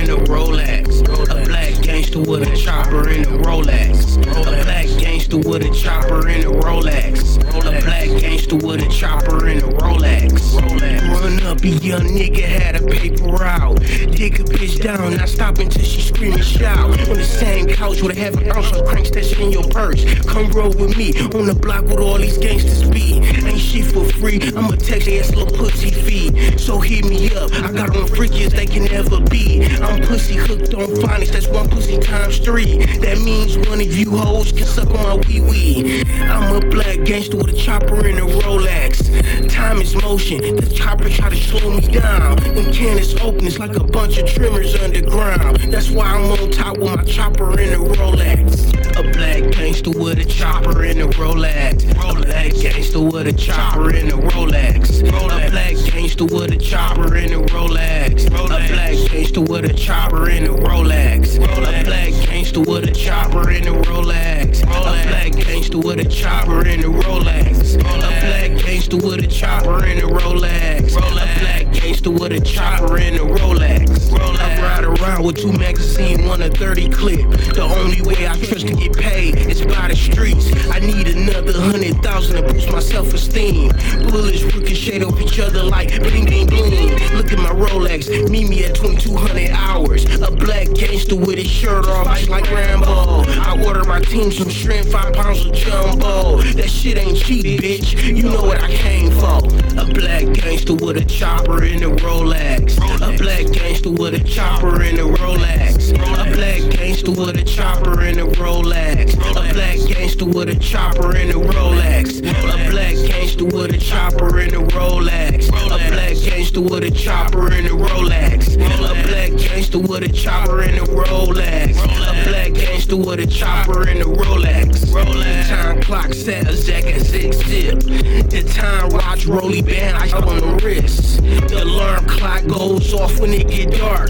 in a Rolex. A black gangster with a chopper in a Rolex. A black gangster with a chopper in a Rolex. A black gangster with a chopper in a Rolex. Run up, a young nigga had a paper out. Dig a bitch down, not stop until she scream and shout. On the same couch with a half an ounce of cranks, that shit in your purse. Come roll with me on the block with all these gangsters be. Ain't shit for free, I'ma text ass little pussy feed. So hit me up, I got them freaky as they can ever be. I'm pussy hooked on phonics, that's one pussy times 3. That means one of you hoes can suck on my wee wee. I'm a black gangster with a chopper and a Rolex. Time is motion, the chopper try to slow me down. When cannons open, it's like a bunch of tremors underground. That's why I'm on top with my chopper and a Rolex. A black gangster with a chopper and a Rolex. A black gangster with a chopper and a Rolex. A black gangster with a chopper and a Rolex. A black gangster with a chopper and a Rolex. A black gangster with a chopper and a Rolex. A black gangster with a chopper and a Rolex. A black gangster with a chopper and a Rolex. A black gangster with a chopper and a Rolex. I ride around with 2 magazines, 1 a 30 clip. The only way I trust to get paid is by the streets. I need another 100,000 to boost my self-esteem. Bullets ricochet off each other like bling bling bling. Look at my Rolex, meet me at 2200 hours. A black gangster with his shirt off, ice like Rambo. I order my team some shrimp, 5 pounds of jumbo. That shit ain't cheap, bitch. You know what I came for. A black gangster with a chopper and a Rolex. A black gangster with a chopper and a Rolex. A black gangster with a chopper and a Rolex. A black gangster with a chopper and a Rolex. A black gangster with a chopper and a Rolex. A black gangster with a chopper and a Rolex. A black gangster with a chopper and a Rolex. A black gangster with a chopper and a Rolex. Time clock set a Zach at 6 zip. The time watch rolly band ice on the wrist. The alarm clock goes off when it get dark.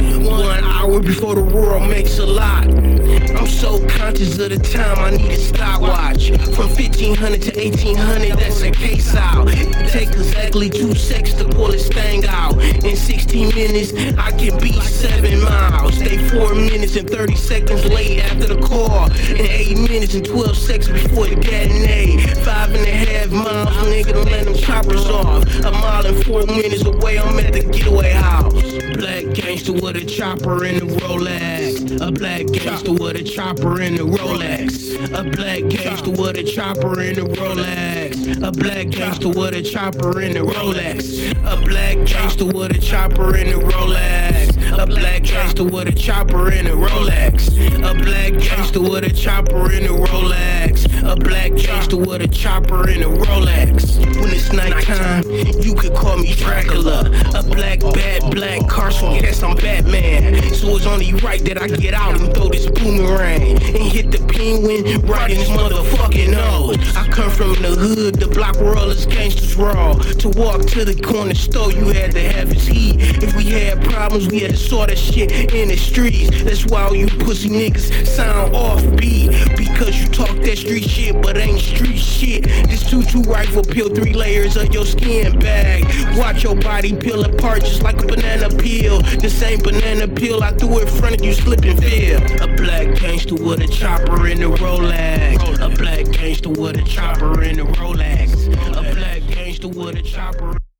1 hour before the world makes a lot. I'm so conscious of the time I need a stopwatch. From 1500 to 1800, that's a case out. Take exactly 2 seconds to pull this thing out. In 16 minutes, I can be 7 miles. Stay 4 minutes and 30 seconds late after the call. And 8 minutes and 12 seconds before it detonate. 5.5 miles, nigga, don't let them choppers off. A mile and 4 minutes away, I'm at the getaway house. Black gangster with a chopper and a Rolex. A black gangster with a chopper and a Rolex. A black gangster with a chopper and a Rolex. A black gangster with a chopper and a Rolex. A black gangster with a chopper and a Rolex. A black gangster with a chopper and a Rolex. A black gangster with a chopper and a Rolex. A black gangster with a chopper and a Rolex. When it's nighttime, you could call me Dracula. A black bad black car, so yes, I'm Batman. So it's only right that I get out and throw this boomerang and hit the penguin right in his motherfucking nose. I come from the hood, the block where all us gangsters raw. To walk to the corner store, you had to have his heat. If we had problems, we had to sort that shit in the streets. That's why all you pussy niggas sound offbeat. Because you talk that street shit, but ain't street shit. This 2-2 rifle peel 3 layers of your skin bag. Watch your body peel apart just like a banana peel. The same banana peel I threw in front of you, slip and feel. A black gangster with a chopper and a Rolex. A black gangster with a chopper and a Rolex. A black gangster with a chopper.